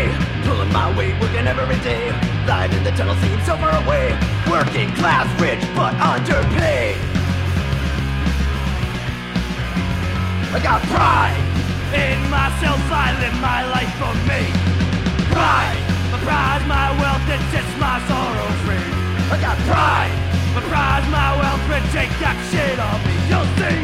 way, pulling my weight, working every day. Life in the tunnel seems so far away. Working class, rich, but underpaid. I got pride in myself, I live my life for me. Pride, my pride, my wealth, it sets my sorrow free. I got pride, my pride, my wealth, rich ain't got shit on me, you'll see.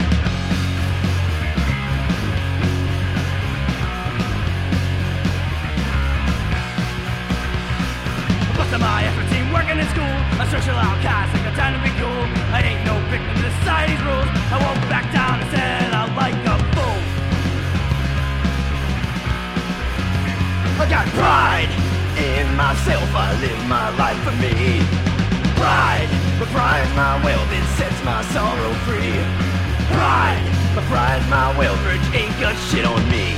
Busting my effort, team working in school. A social outcast, ain't got time to be cool. I ain't no victim to society's rules. I won't back down and set out like a fool. I got pride in myself, I live my life for me. Pride, my pride, my wealth, it sets my sorrow free. Pride, my wealth, rich ain't got shit on me.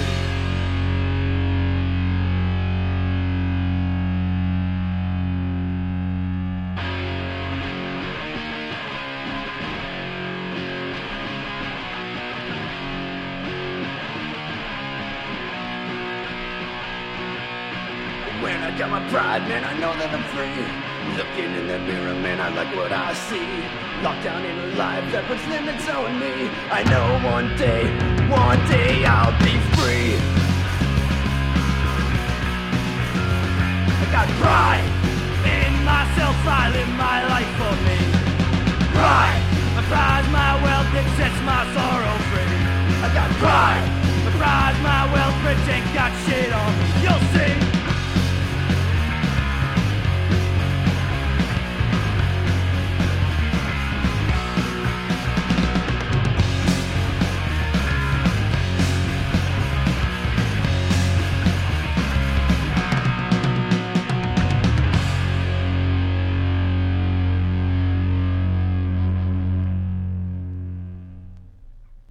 When I got my pride, man, I know that I'm free. Looking in the mirror, man, I like what I see. Locked down in a life that puts limits on me. I know one day I'll be free. I got pride in myself, I live my life for me. Pride, my pride, my wealth, it sets my sorrow free. I got pride, my wealth, rich ain't got shit on me.